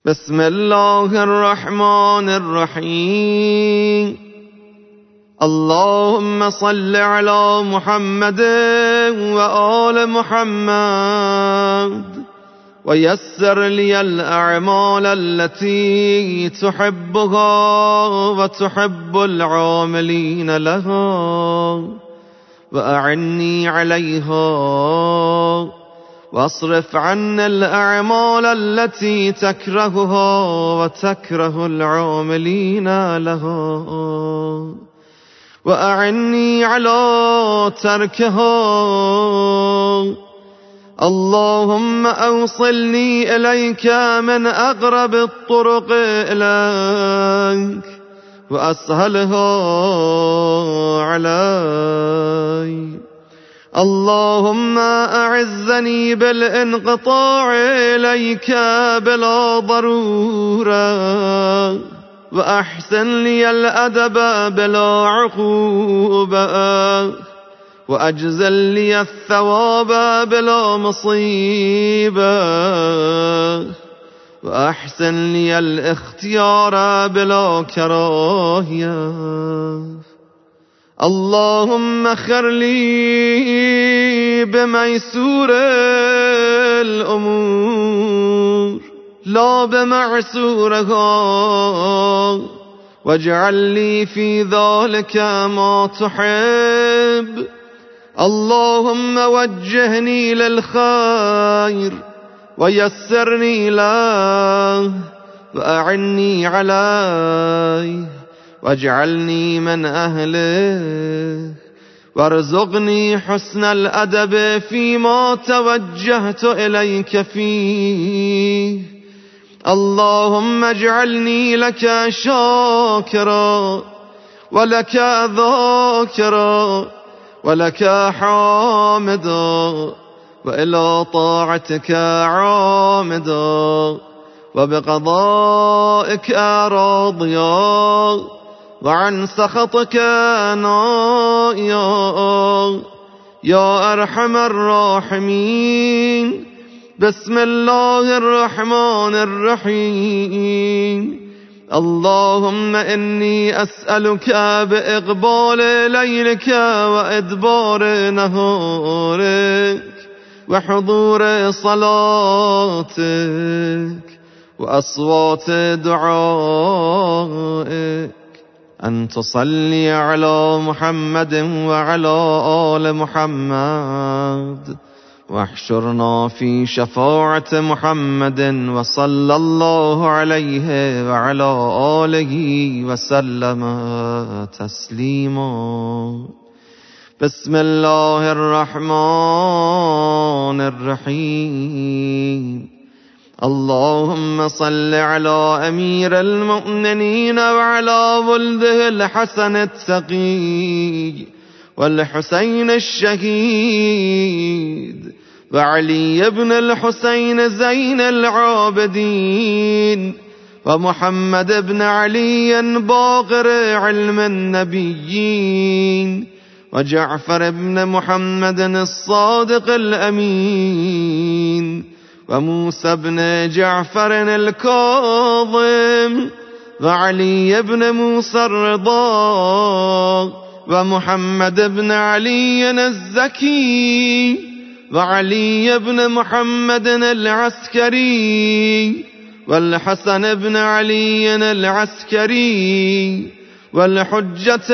بسم الله الرحمن الرحيم. اللهم صل على محمد وآل محمد ويسر لي الأعمال التي تحبها وتحب العاملين لها وأعني عليها واصرف عنا الأعمال التي تكرهها وتكره العاملين لها وأعني على تركها. اللهم أوصلني إليك من أقرب الطرق إليك وأسهلها علي. اللهم أعزني بالانقطاع إليك بلا ضرورة وأحسن لي الأدب بلا عقوبة وأجزل لي الثواب بلا مصيبة وأحسن لي الاختيار بلا كراهية. اللهم اخر لي بميسور الأمور لا بمعسورها واجعل لي في ذلك ما تحب. اللهم وجهني للخير ويسرني له وأعني عليه واجعلني من أهله وارزقني حسن الأدب فيما توجهت إليك فيه. اللهم اجعلني لك شاكرا ولك ذاكرا ولك حامدا وإلى طاعتك عامدا وبقضائك راضيا وعن سخطك نائيا يا أرحم الراحمين. بسم الله الرحمن الرحيم. اللهم إني أسألك بإقبال ليلك وإدبار نهارك وحضور صلاتك وأصوات دعائك أن تصلي على محمد وعلى آل محمد واحشرنا في شفاعة محمد وصلى الله عليه وعلى آله وسلم تسليما. بسم الله الرحمن الرحيم. اللهم صل على أمير المؤمنين وعلى ولده الحسن التقي والحسين الشهيد وعلي بن الحسين زين العابدين ومحمد بن علي باقر علم النبيين وجعفر بن محمد الصادق الأمين وموسى بن جعفر الكاظم وعلي بن موسى الرضا ومحمد بن علي الزكي وعلي بن محمد العسكري والحسن بن علي العسكري والحجة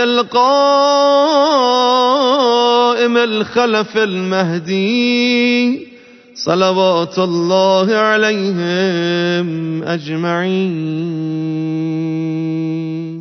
القائم الخلف المهدي صلوات الله عليهم أجمعين.